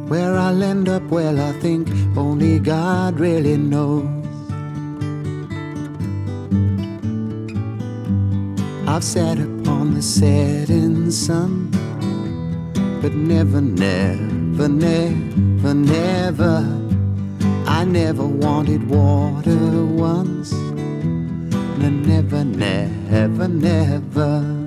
Where I'll end up, well, I think only God really knows. I've sat upon the setting sun, but never, never, never, never, I never wanted water once. No, never, never, never.